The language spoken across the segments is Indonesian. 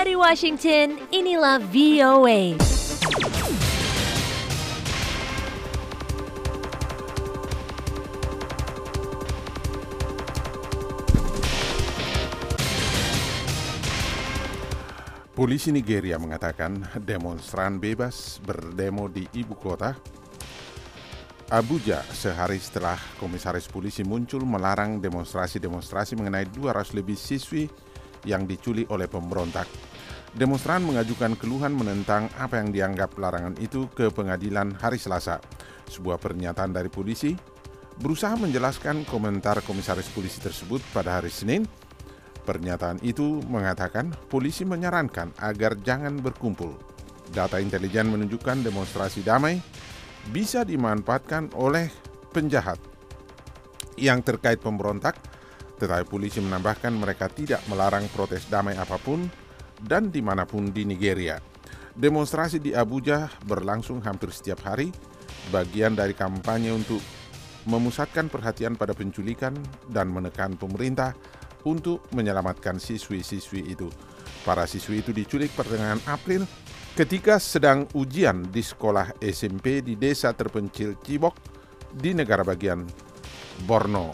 Dari Washington, inilah VOA. Polisi Nigeria mengatakan demonstran bebas berdemo di ibu kota Abuja sehari setelah komisaris polisi muncul melarang demonstrasi mengenai 200 lebih siswi yang diculik oleh pemberontak. Demonstran mengajukan keluhan menentang apa yang dianggap larangan itu ke pengadilan hari Selasa. Sebuah pernyataan dari polisi berusaha menjelaskan komentar komisaris polisi tersebut pada hari Senin. Pernyataan itu mengatakan polisi menyarankan agar jangan berkumpul. Data intelijen menunjukkan demonstrasi damai bisa dimanfaatkan oleh penjahat yang terkait pemberontak, tetapi polisi menambahkan mereka tidak melarang protes damai apapun dan dimanapun di Nigeria. Demonstrasi di Abuja berlangsung hampir setiap hari, bagian dari kampanye untuk memusatkan perhatian pada penculikan dan menekan pemerintah untuk menyelamatkan siswi-siswi itu. Para siswi itu diculik pertengahan April ketika sedang ujian di sekolah SMP di desa terpencil Chibok di negara bagian Borno.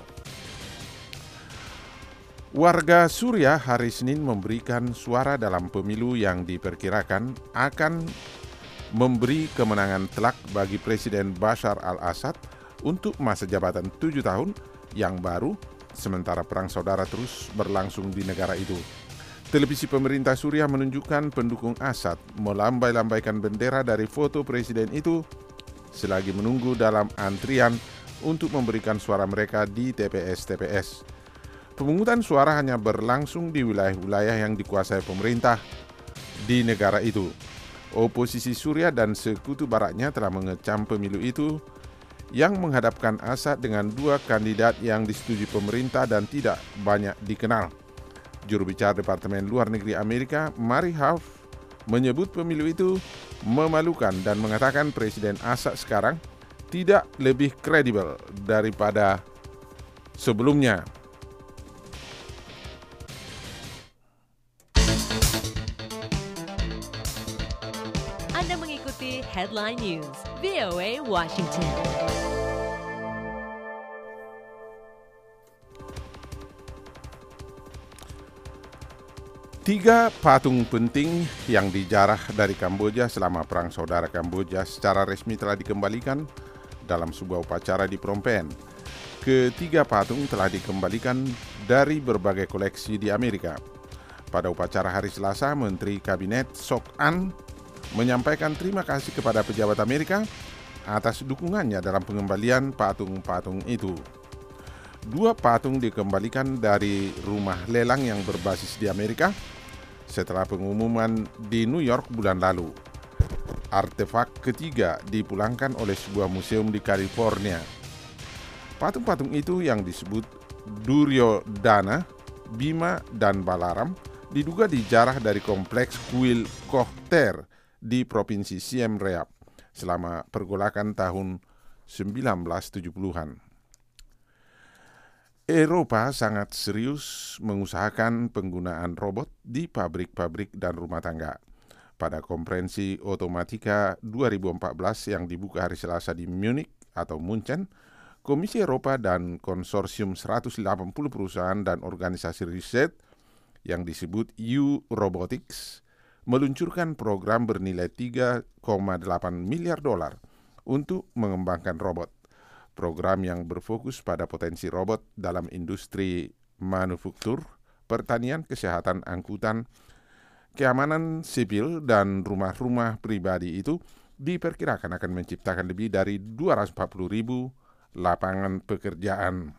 Warga Suriah hari Senin memberikan suara dalam pemilu yang diperkirakan akan memberi kemenangan telak bagi Presiden Bashar al-Assad untuk masa jabatan 7 tahun yang baru, sementara perang saudara terus berlangsung di negara itu. Televisi pemerintah Suriah menunjukkan pendukung Assad melambai-lambaikan bendera dari foto presiden itu selagi menunggu dalam antrian untuk memberikan suara mereka di TPS-TPS. Pemungutan suara hanya berlangsung di wilayah-wilayah yang dikuasai pemerintah di negara itu. Oposisi Suriah dan sekutu baratnya telah mengecam pemilu itu yang menghadapkan Assad dengan dua kandidat yang disetujui pemerintah dan tidak banyak dikenal. Juru bicara Departemen Luar Negeri Amerika, Mary Harf, menyebut pemilu itu memalukan dan mengatakan Presiden Assad sekarang tidak lebih kredibel daripada sebelumnya. Anda mengikuti Headline News, VOA Washington. Tiga patung penting yang dijarah dari Kamboja selama Perang Saudara Kamboja secara resmi telah dikembalikan dalam sebuah upacara di Phnom Penh. Ketiga patung telah dikembalikan dari berbagai koleksi di Amerika. Pada upacara hari Selasa, Menteri Kabinet Sok An menyampaikan terima kasih kepada pejabat Amerika atas dukungannya dalam pengembalian patung-patung itu. Dua patung dikembalikan dari rumah lelang yang berbasis di Amerika setelah pengumuman di New York bulan lalu. Artefak ketiga dipulangkan oleh sebuah museum di California. Patung-patung itu yang disebut Duryodhana, Bima, dan Balaram diduga dijarah dari kompleks kuil Kochter di Provinsi Siem Reap selama pergolakan tahun 1970-an. Eropa sangat serius mengusahakan penggunaan robot di pabrik-pabrik dan rumah tangga. Pada konferensi Otomatika 2014 yang dibuka hari Selasa di Munich atau Munchen, Komisi Eropa dan konsorsium 180 perusahaan dan organisasi riset yang disebut EU Robotics meluncurkan program bernilai 3,8 miliar dolar untuk mengembangkan robot. Program yang berfokus pada potensi robot dalam industri manufaktur, pertanian, kesehatan, angkutan, keamanan sipil, dan rumah-rumah pribadi itu diperkirakan akan menciptakan lebih dari 240.000 lapangan pekerjaan.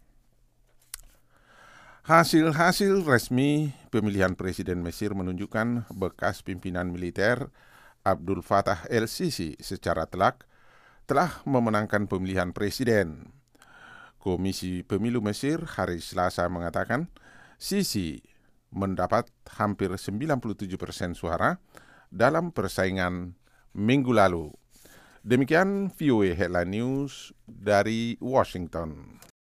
Hasil-hasil resmi pemilihan Presiden Mesir menunjukkan bekas pimpinan militer Abdul Fattah el-Sisi secara telak telah memenangkan pemilihan presiden. Komisi Pemilu Mesir hari Selasa mengatakan Sisi mendapat hampir 97% suara dalam persaingan minggu lalu. Demikian VOA Headline News dari Washington.